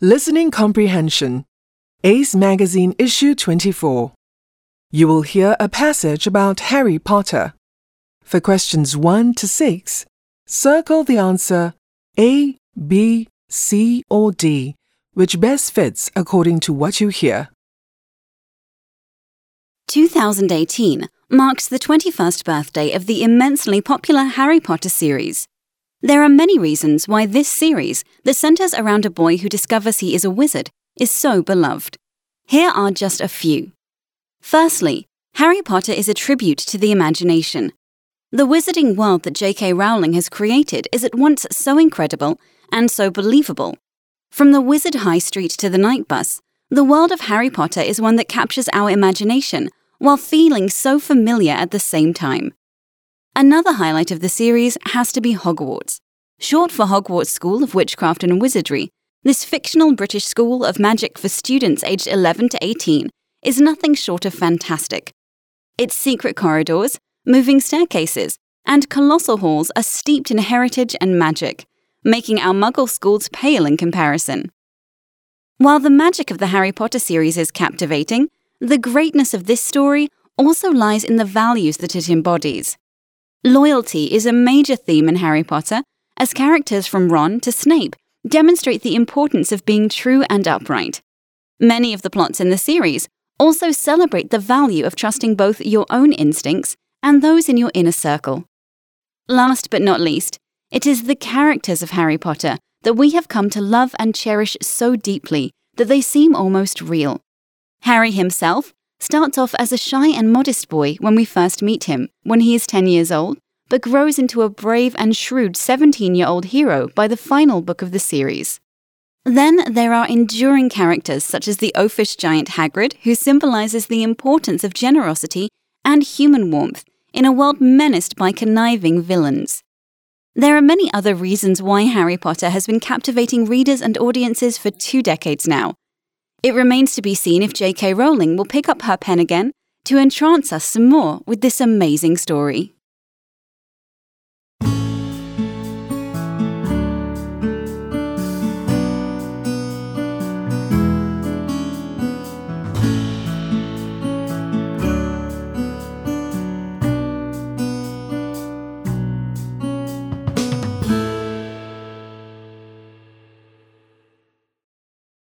Listening Comprehension, Ace Magazine Issue 24. You will hear a passage about Harry Potter. For questions 1 to 6, circle the answer A, B, C, or D, which best fits according to what you hear. 2018 marks the 21st birthday of the immensely popular Harry Potter series. There are many reasons why this series, that centers around a boy who discovers he is a wizard, is so beloved. Here are just a few. Firstly, Harry Potter is a tribute to the imagination. The wizarding world that J.K. Rowling has created is at once so incredible and so believable. From the wizard high street to the night bus, the world of Harry Potter is one that captures our imagination while feeling so familiar at the same time. Another highlight of the series has to be Hogwarts. Short for Hogwarts School of Witchcraft and Wizardry, this fictional British school of magic for students aged 11 to 18 is nothing short of fantastic. Its secret corridors, moving staircases, and colossal halls are steeped in heritage and magic, making our Muggle schools pale in comparison. While the magic of the Harry Potter series is captivating, the greatness of this story also lies in the values that it embodies. Loyalty is a major theme in Harry Potter, as characters from Ron to Snape demonstrate the importance of being true and upright. Many of the plots in the series also celebrate the value of trusting both your own instincts and those in your inner circle. Last but not least, it is the characters of Harry Potter that we have come to love and cherish so deeply that they seem almost real. Harry himself starts off as a shy and modest boy when we first meet him, when he is 10 years old, but grows into a brave and shrewd 17-year-old hero by the final book of the series. Then there are enduring characters such as the oafish giant Hagrid, who symbolizes the importance of generosity and human warmth in a world menaced by conniving villains. There are many other reasons why Harry Potter has been captivating readers and audiences for 2 decades now. It remains to be seen if J.K. Rowling will pick up her pen again to entrance us some more with this amazing story.